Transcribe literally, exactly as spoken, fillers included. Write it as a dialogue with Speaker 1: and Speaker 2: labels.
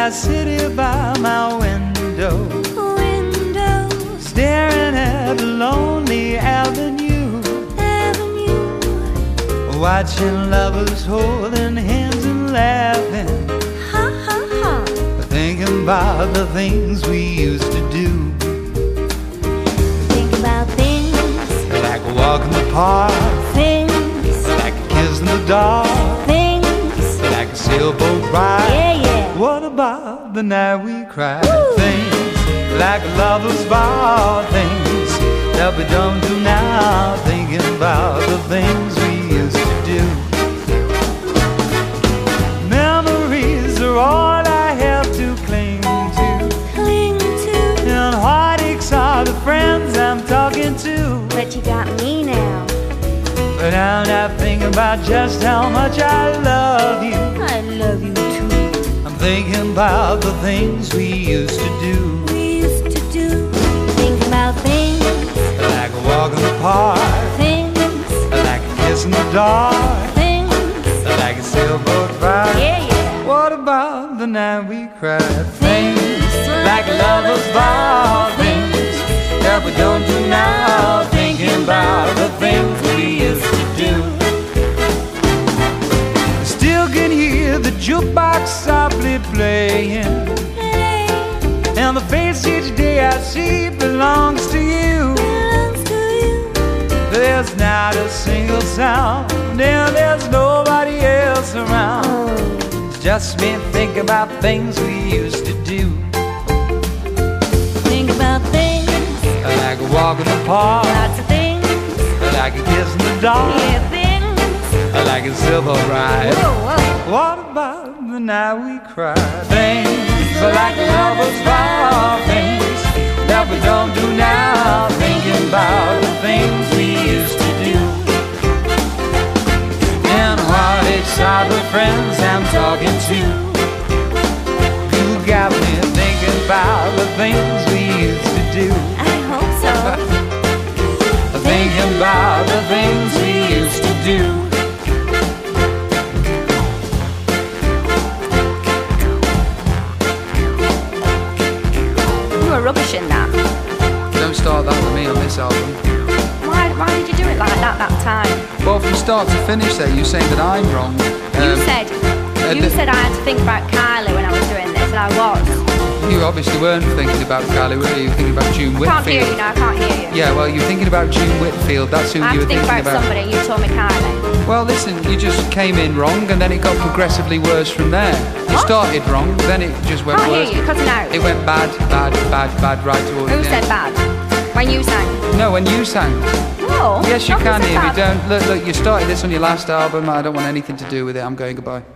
Speaker 1: I sit here by my window,
Speaker 2: window,
Speaker 1: staring at a lonely avenue,
Speaker 2: avenue,
Speaker 1: watching lovers holding hands and laughing,
Speaker 2: ha ha ha,
Speaker 1: thinking about the things we used to do.
Speaker 2: think about things,
Speaker 1: Like a walk in the park,
Speaker 2: things,
Speaker 1: like a kiss in the dark,
Speaker 2: things,
Speaker 1: like a sailboat ride.
Speaker 2: yeah, yeah.
Speaker 1: What about the night we cried?
Speaker 2: Woo!
Speaker 1: Things like a lover's vow, things that we don't do now. Thinking about the things we used to do. Memories are all I have to cling to,
Speaker 2: Cling to,
Speaker 1: and heartaches are the friends I'm talking to.
Speaker 2: but you got me now.
Speaker 1: But now I'm thinking about just how much I love you.
Speaker 2: I love you too.
Speaker 1: I'm thinking about the things we used to do.
Speaker 2: We used to do. Think about things,
Speaker 1: Like a walk in the park,
Speaker 2: things,
Speaker 1: like a kiss in the dark,
Speaker 2: things,
Speaker 1: like a sailboat ride.
Speaker 2: yeah, yeah.
Speaker 1: What about the night we cried? Things like lovers vow, things that we don't do now. Thinking about the things we used to do. I still can hear the jukebox softly playing,
Speaker 2: Hey,
Speaker 1: and the face each day I see belongs to you.
Speaker 2: belongs to you.
Speaker 1: There's not a single sound, and there's nobody else around.
Speaker 2: Oh,
Speaker 1: It's just me thinking about things we used to do.
Speaker 2: think about things,
Speaker 1: Like a walk in the park,
Speaker 2: lots of things,
Speaker 1: like a kiss in the dark,
Speaker 2: yeah, things.
Speaker 1: like a silver ride.
Speaker 2: Whoa, whoa.
Speaker 1: What about the night we cried? Things like lovers vow, things that we don't do now. Thinking about the things we used to do. And heartaches are the friends I'm talking to. You got me thinking about the things we used to do.
Speaker 2: I hope so.
Speaker 1: Thinking about the things we used to do.
Speaker 2: You were rubbish in that.
Speaker 3: Don't start that with me on this album.
Speaker 2: Why, why did you do it like that that time?
Speaker 3: Well, from start to finish there, you're saying that I'm wrong.
Speaker 2: You
Speaker 3: Um,
Speaker 2: said,
Speaker 3: uh,
Speaker 2: you
Speaker 3: the-
Speaker 2: said I had to think about Kylie when I was doing this, and I was.
Speaker 3: You obviously weren't thinking about Kylie, were you? You were thinking about June
Speaker 2: I can't hear you
Speaker 3: Whitfield.
Speaker 2: now, I can't hear you.
Speaker 3: Yeah, well, you're thinking about June Whitfield. That's who
Speaker 2: I have
Speaker 3: you
Speaker 2: to
Speaker 3: were
Speaker 2: think
Speaker 3: thinking
Speaker 2: about
Speaker 3: about.
Speaker 2: somebody, and you told me Kylie.
Speaker 3: Well, listen, you just came in wrong, and then it got progressively worse from there. You
Speaker 2: What?
Speaker 3: started wrong, then it just went
Speaker 2: Can't
Speaker 3: worse.
Speaker 2: hear you, cutting out.
Speaker 3: It went bad, bad, bad, bad, right towards
Speaker 2: Who
Speaker 3: the
Speaker 2: said
Speaker 3: end.
Speaker 2: bad? When you sang?
Speaker 3: No, when you sang.
Speaker 2: No.
Speaker 3: Yes, you
Speaker 2: nobody
Speaker 3: can
Speaker 2: said
Speaker 3: hear me.
Speaker 2: bad.
Speaker 3: Don't look. Look, you started this on your last album. I don't want anything to do with it. I'm going goodbye.